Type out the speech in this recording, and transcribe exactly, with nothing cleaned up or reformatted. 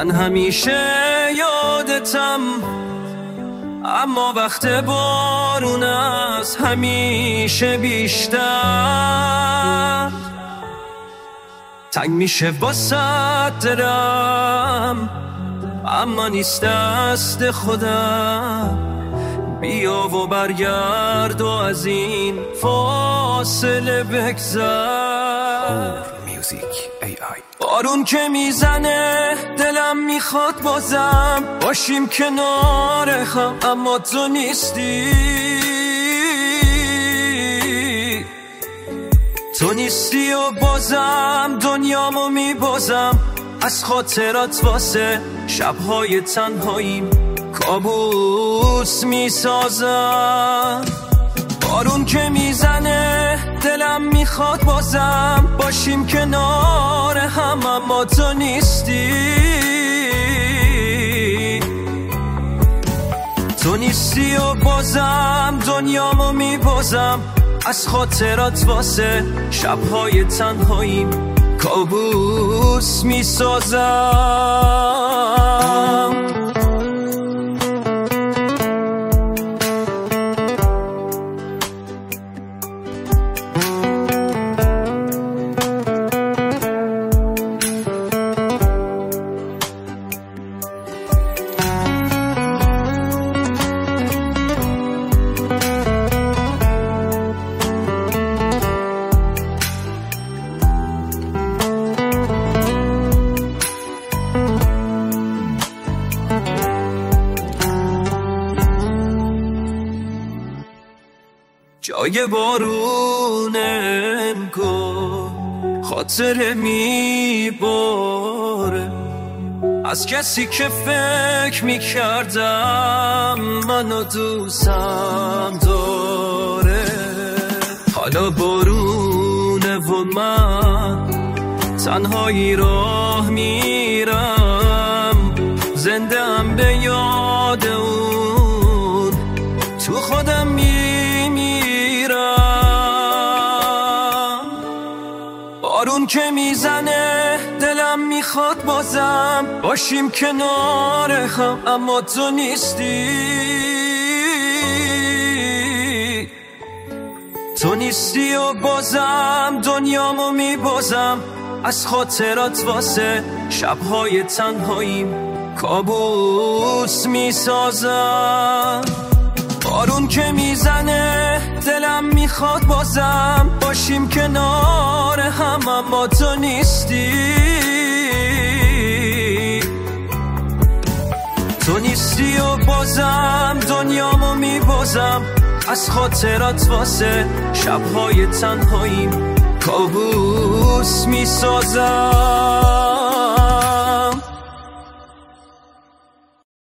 من همیشه یادتم، اما وقت بارون است همیشه بیشتر تنگ میشه واسه دلم، اما نیست دست خودم. بیا و برگرد و از این فاصله بگذر. بارون که میزنه دلم میخواد بازم باشیم کنار هم، اما تو نیستی. تو نیستی و بازم دنیامو میبازم، از خاطرات واسه شبهای تنهاییم کابوس میسازم. بارون که میزنه دلم میخواد بازم باشیم کنار هم، اما تو نیستی. تو نیستی و بازم دنیامو میبازم، از خاطرات واسه شبهای تنهاییم کابوس میسازم. جای بارونم کن خاطره میباره از کسی که فکر میکردم منو دوستم داره. حالا بارونه و من تنهایی راه میرم، زنده ام به یاد اون، تو خودم بارون که میزنه دلم میخواد بازم باشیم کنار هم، اما تو نیستی. تو نیستی و بازم دنیامو میبازم، از خاطرات واسه شبهای تنهاییم کابوس میسازم. بارون که میزنه دلم میخواد بازم باشیم کنار هم، اما تو نیستی. تو نیستی و بازم دنیامو میبازم، از خاطرات واسه شبهای تنهاییم کابوس میسازم.